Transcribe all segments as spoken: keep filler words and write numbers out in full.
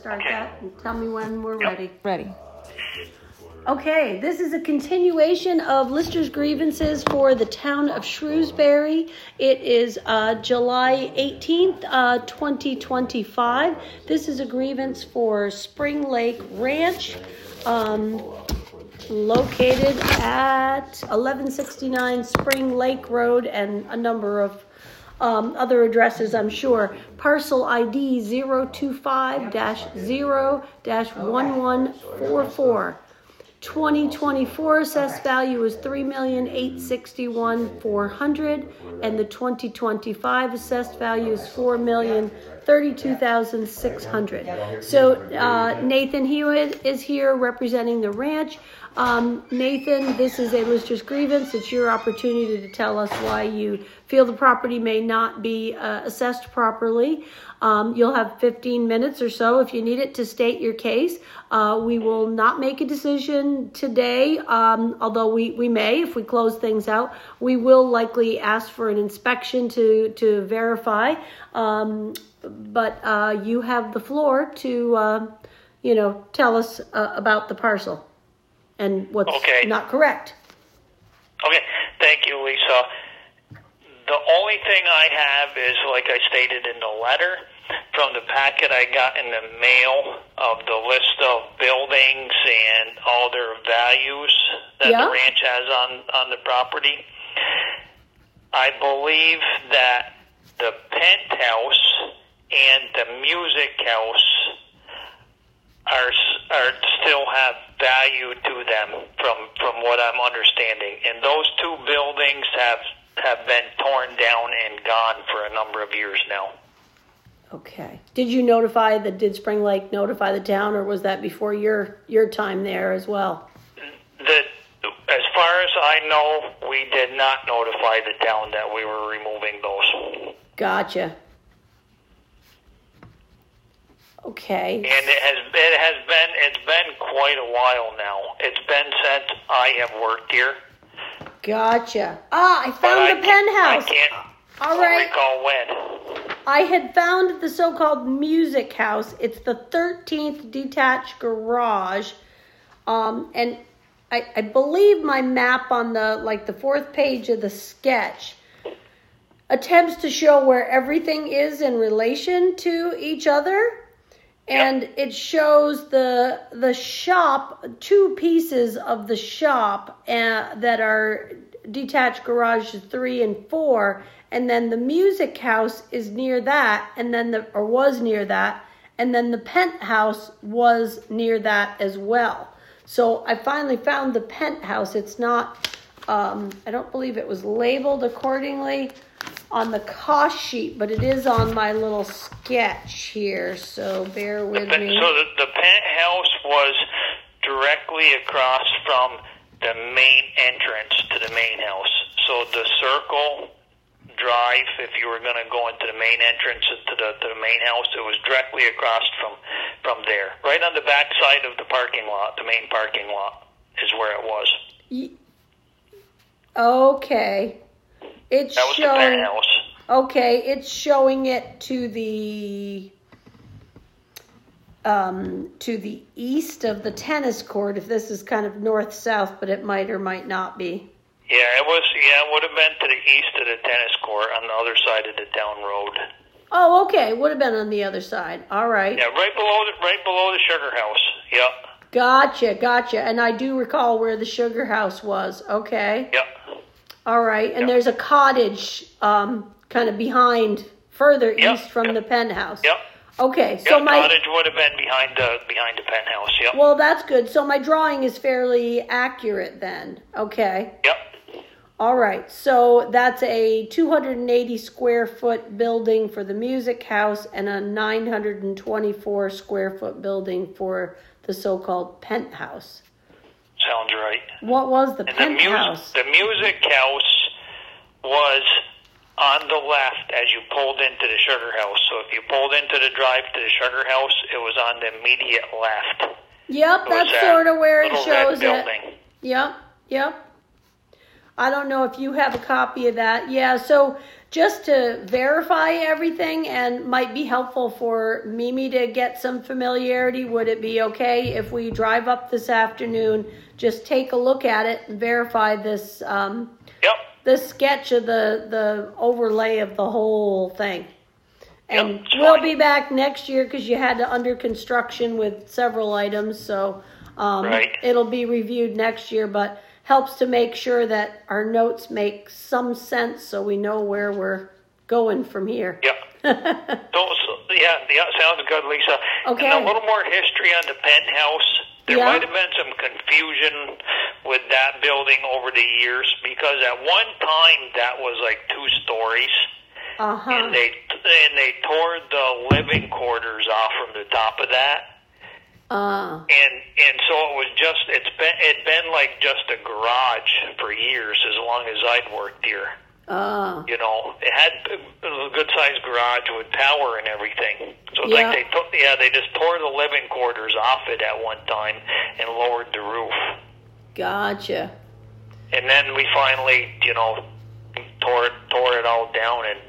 start Okay. that and tell me when we're Yep. ready. Ready. Okay, this is a continuation of Lister's grievances for the town of Shrewsbury. It is uh, July eighteenth, uh, twenty twenty-five. This is a grievance for Spring Lake Ranch, um, located at eleven sixty-nine Spring Lake Road, and a number of um, other addresses, I'm sure. Parcel I D zero two five dash zero dash one one four four. twenty twenty-four assessed value is three million eight hundred sixty-one thousand four hundred, and the twenty twenty-five assessed value is four million thirty-two thousand six hundred. So uh, Nathan Hewitt is here representing the ranch. Um, Nathan, this is a Lister's grievance. It's your opportunity to tell us why you feel the property may not be uh, assessed properly. Um, you'll have fifteen minutes or so if you need it to state your case. Uh, we will not make a decision today, um, although we, we may if we close things out. We will likely ask for an inspection to, to verify. Um, but uh, you have the floor to, uh, you know, tell us uh, about the parcel and what's Okay. not correct. Okay, thank you, Lisa. The only thing I have is, like I stated in the letter, from the packet I got in the mail of the list of buildings and all their values that Yeah. the ranch has on, on the property. I believe that the penthouse and the music house are are still have value to them from from what I'm understanding, and those two buildings have have been torn down and gone for a number of years now. Okay. Did you notify the, did Spring Lake notify the town, or was that before your, your time there as well? The as far as I know, we did not notify the town that we were removing those. Gotcha. Okay. And it has it has been it's been quite a while now. It's been since I have worked here. Gotcha. Ah, I But found I the can't- penthouse. I can't All right. recall when. I had found the so-called music house. It's the thirteenth detached garage. Um, and I, I believe my map on the, like the fourth page of the sketch attempts to show where everything is in relation to each other. And it shows the the shop, two pieces of the shop uh, that are detached garages three and four, and then the music house is near that, and then the or was near that, and then the penthouse was near that as well. So I finally found the penthouse. It's not, um, I don't believe it was labeled accordingly on the cost sheet, but it is on my little sketch here, so bear with The- me. So the, the penthouse was directly across from the main entrance to the main house. So the circle drive, if you were going to go into the main entrance to the to the main house, it was directly across from from there, right on the back side of the parking lot. The main parking lot is where it was. Y- Okay. It's That was the showing, penthouse. okay, it's showing it to the, um, to the east of the tennis court, if this is kind of north-south, but it might or might not be. Yeah, it was. Yeah, it would have been to the east of the tennis court on the other side of the town road. Oh, okay, would have been on the other side. All right. Yeah, right below the right below the sugar house. Yep. Gotcha, gotcha. And I do recall where the sugar house was. Okay. Yep. All right. And Yep. there's a cottage um, kind of behind, further Yep, east from yep. the penthouse. Yep. Okay. So So my cottage would have been behind the behind the penthouse. Yep. well, that's good. So my drawing is fairly accurate then. Okay. Yep. All right. So that's a two hundred eighty square foot building for the music house and a nine hundred twenty-four square foot building for the so-called penthouse. Sounds right. What was the And the penthouse? music the music house was on the left as you pulled into the sugar house. So if you pulled into the drive to the sugar house, it was on the immediate left. Yep, It was that's that sort of where it little shows red it. building. Yep, yep. I don't know if you have a copy of that. Yeah, so just to verify everything and might be helpful for Mimi to get some familiarity, would it be okay if we drive up this afternoon, just take a look at it and verify this um, Yep. this sketch of the, the overlay of the whole thing? And Yep, it's we'll fine. be back next year because you had to under construction with several items, so um, Right. it'll be reviewed next year, but helps to make sure that our notes make some sense so we know where we're going from here. Yep. so, so, yeah, yeah, sounds good, Lisa. Okay. And a little more history on the penthouse. There Yeah. might have been some confusion with that building over the years because at one time that was like two stories, Uh-huh. and they and they tore the living quarters off from the top of that. Uh, And and so it was just it's been it'd been like just a garage for years as long as I'd worked here. uh, You know, it had it was a good sized garage with power and everything. So it's Yeah. like they took yeah they just tore the living quarters off it at one time and lowered the roof. gotcha. And then we finally you know tore it tore it all down and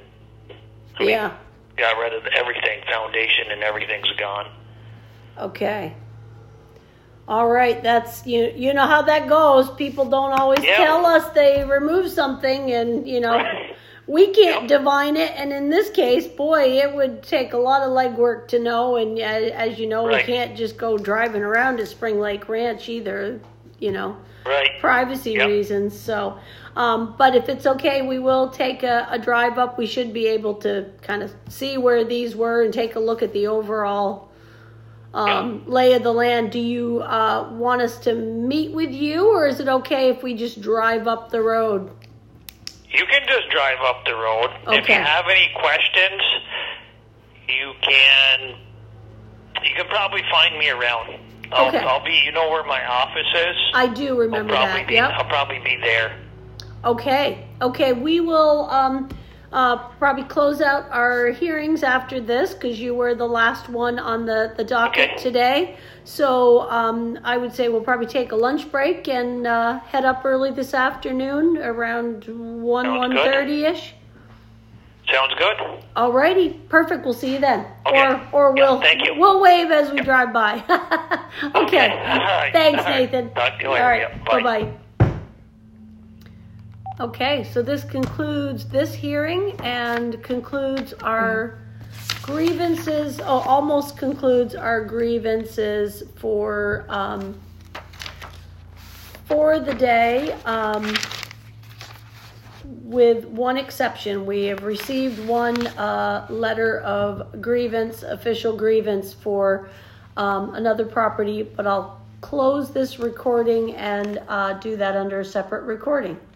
I mean, Yeah. got rid of everything, foundation and everything's gone. Okay. All right, that's you. You know how that goes. People don't always Yeah. tell us they remove something, and you know Right. we can't Yep. divine it. And in this case, boy, it would take a lot of legwork to know. And uh, as you know, Right. we can't just go driving around at Spring Lake Ranch either. You know, Right. privacy Yep. reasons. So, um, but if it's okay, we will take a, a drive up. We should be able to kind of see where these were and take a look at the overall um, lay of the land. Do you uh, want us to meet with you, or is it okay if we just drive up the road? You can just drive up the road. If Okay. you have any questions, you can you can probably find me around. I'll, Okay. I'll be. You know where my office is. I do remember I'll probably that. be. Yep. I'll probably be there. Okay. Okay. We will um, uh, probably close out our hearings after this because you were the last one on the, the docket Okay. today. So um, I would say we'll probably take a lunch break and uh, head up early this afternoon around one Sounds one good. thirty ish. Sounds good. Alrighty, perfect. We'll see you then. Okay. Or or Yeah, we'll thank you. we'll wave as we drive by. okay. Okay. All right. Thanks, All right. Nathan. Talk to you All later. right. Yeah, bye. Bye bye. Okay, so this concludes this hearing and concludes our grievances. Oh, almost concludes our grievances for um, for the day. Um, with one exception, we have received one uh, letter of grievance, official grievance for um, another property, but I'll close this recording and uh, do that under a separate recording.